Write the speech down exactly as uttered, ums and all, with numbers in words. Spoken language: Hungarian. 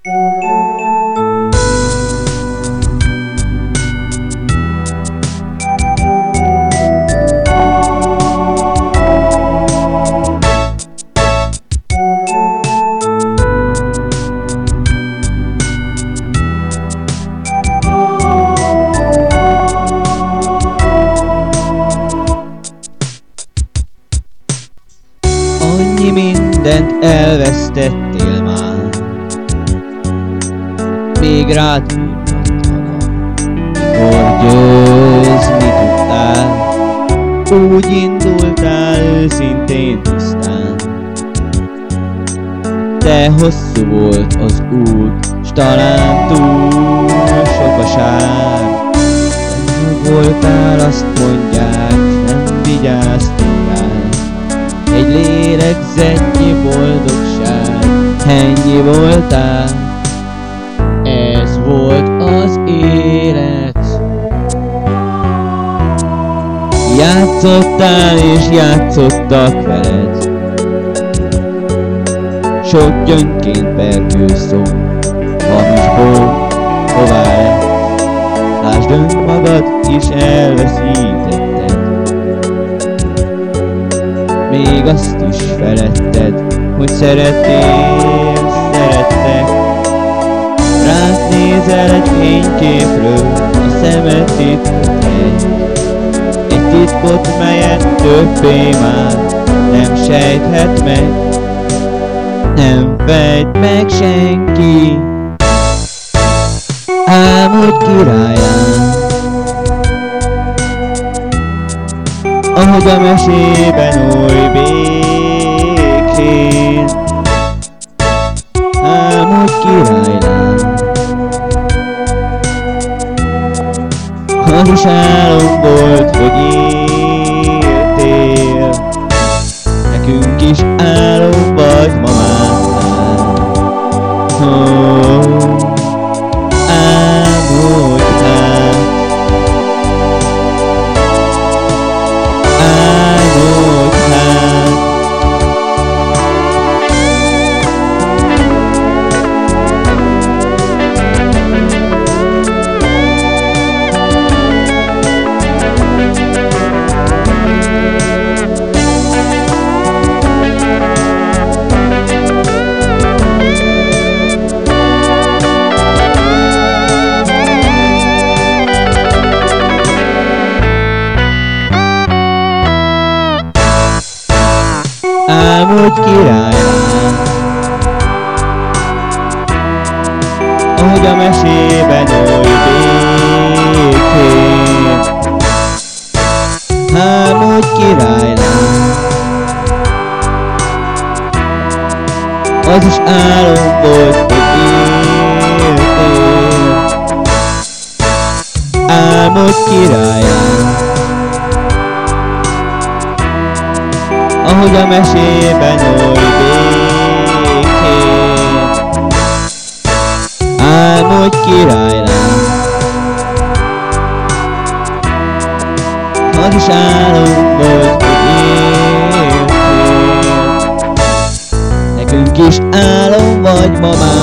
Annyi mindent elvesztettél már, még rád mutattalak, mikor győzni tudtál. Úgy indultál őszintén tisztán, de hosszú volt az út, s talán túl sok a sár. Nem voltál, azt mondják, nem vigyáztunk rád. Egy lélegzetnyi boldogság, ennyi voltál, ez volt az élet. Játszottál és játszottak veled, sok gyöngyként pergő szó, hamisból hová lett. Lásd, önmagad is elveszítetted, még azt is feledted, hogy szerettél, szerettek. Rád nézel egy fényképről, a szemed titkot egy, egy titkot, melyet többé már nem sejthet meg, nem fejt meg senki. Álmodj királyán, ahogy a mesében oly békén. Álmodj királylám, az is álom volt, hogy éltél. Nekünk is álom vagy ma már. Oh, álmodj hát, álmodj hát. Álmodj királylám, ahogy a mesében oly békén. Álmodj királylám, az is álom volt, hogy éltél. Álmodj királylám, ahogy a mesében oly békén. Álmodj királylám, az is álom volt, hogy éltél. Nekünk is álom vagy ma már.